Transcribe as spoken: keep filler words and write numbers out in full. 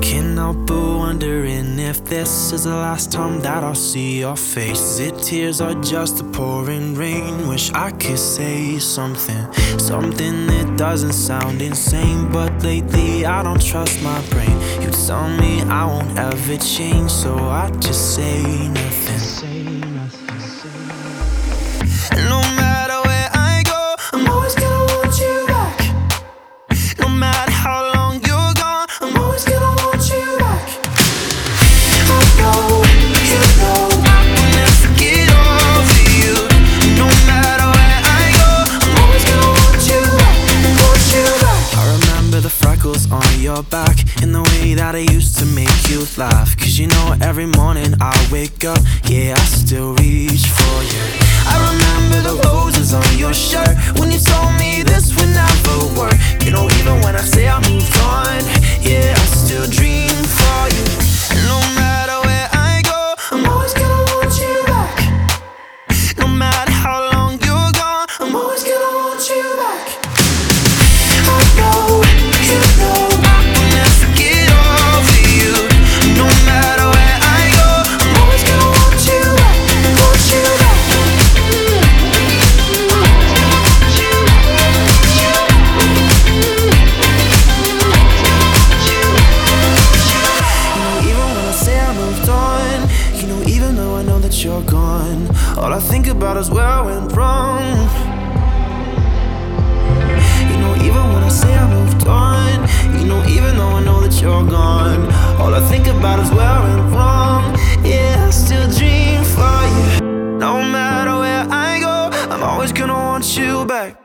Can't help but wondering if this is the last time that I'll see your face. Is it tears or just the pouring rain? Wish I could say something, something that doesn't sound insane, but lately I don't trust my brain. You tell me I won't ever change, so I just say nothing. No matter where I go, I'm always gonna want you back. No matter how long you're gone, I'm always gonna want you back. I know, you know, I will never get over you. No matter where I go, I'm always gonna want you back, want you back. I remember the freckles on your back and the way that I used to make you laugh. Cause you know every morning I wake up, yeah, I still reach for you. I remember the roses on your shirt when you told me this would never work. You know, even when I say I moved on, yeah, I still dream for you. And no matter where I go, I'm always gonna want you back. No matter how long you're gone, I'm always gonna want you back. I know, you know, I will never get over you. No matter where I go, I'm always gonna want you back, want you back. You're gone. All I think about is where I went wrong. You know, even when I say I moved on, you know, even though I know that you're gone, all I think about is where I went wrong. Yeah, I still dream for you. No matter where I go, I'm always gonna want you back.